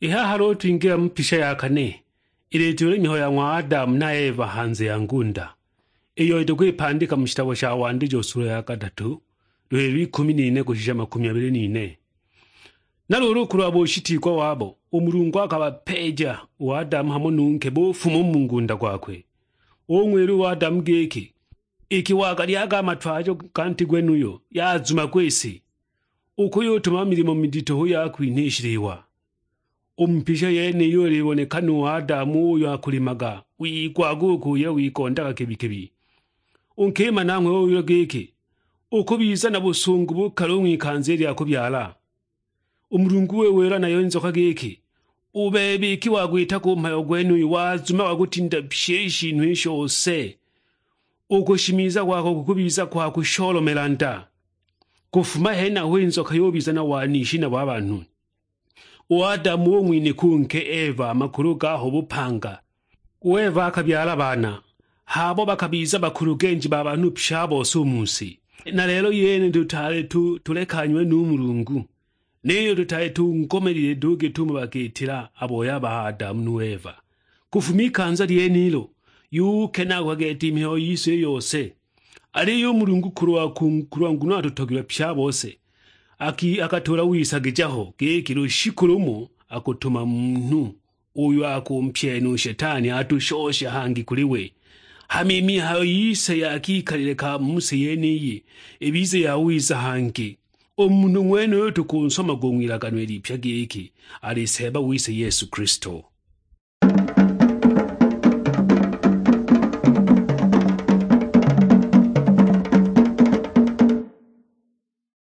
Iha haro twingira mpisha ya kane. Iletule mihoya mwa Adamu na Eva hanze ya ngunda. Iyo kwipandika mu kitabo cya Wandijo sura ya 3 duhere 14 kushija 24. Naloro kurabo shitikwa wabo umurungu akabapeja wa Adamu hamwe nunke bofumo mu ngunda kwakwe. Omweru wa Adamu geke ikiwaga lyaga amatwajo kanti gwenuyo yazuma kwese ukuyo tuma mirimo midito ho yakwintishiriwa. Umpisha yene yoribonekana wa Adamu uyo akulimaga wigwagukuye wikondaga kebikebi. Unkema namwe uyo geke ukubiza na busungu bukalomwe ikanzeri yakubyala. Umurungu we wera nayo inzoka geke ubebe kiwagwita ku mpayo gwenuyo wazuma wagutinda psheshi ntwishose. Ukushimiza kwako kukubiza kwa kusholomelanda kufuma hena wenzoka yobiza na wanishina bw'abantu. Adamu wo mwine kunke Eva makuru gaho bupanga. Eva akabyala abana habo bakabiza bakuru genji babantu pshabo sumusi. Na rero yene dutale tulekanywe n'umurungu. Neyo dutale tunkomerire duge tumubakitira aboya ba Adamu nu Eva. Kufumikanza lyenilo yuke nagwageti imiho yise yose. Ariyo umurungu kurwa nguno atutogira pshabose. Akatora wisagijaho gekiro shikurumo akutuma muntu uyu akumpyenu shetani atushoshe hangi kuriwe. Hamimi hayo yise yakikalire ka musi yeniye ebize yawiza hangi. Omuntu mwene yotu kunsoma gongwiraganwe lipya geke aliseba wise Yesu Kristo.